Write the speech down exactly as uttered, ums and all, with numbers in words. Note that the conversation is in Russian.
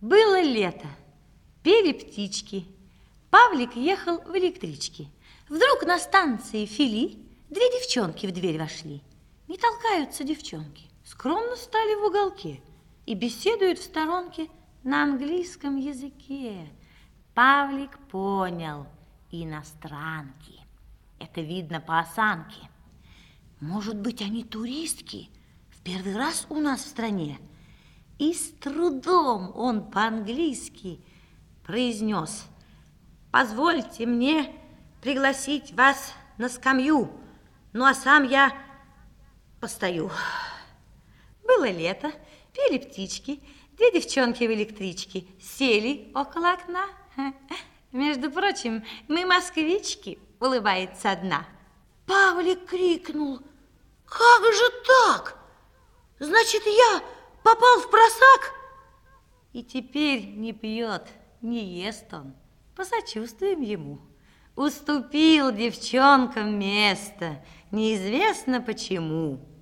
Было лето, пели птички. Павлик ехал в электричке. Вдруг на станции Фили две девчонки в дверь вошли. Не толкаются девчонки, скромно стали в уголке и беседуют в сторонке на английском языке. Павлик понял: иностранки. Это видно по осанке. Может быть, они туристки, в первый раз у нас в стране. И с трудом он по-английски произнес: позвольте мне пригласить вас на скамью, ну а сам я постою. Было лето, пели птички, две девчонки в электричке сели около окна. Между прочим, мы москвички, улыбается одна. Павлик крикнул: как же так? Значит, я попал в просак? И теперь не пьет, не ест он. Посочувствуем ему. Уступил девчонкам место, неизвестно почему.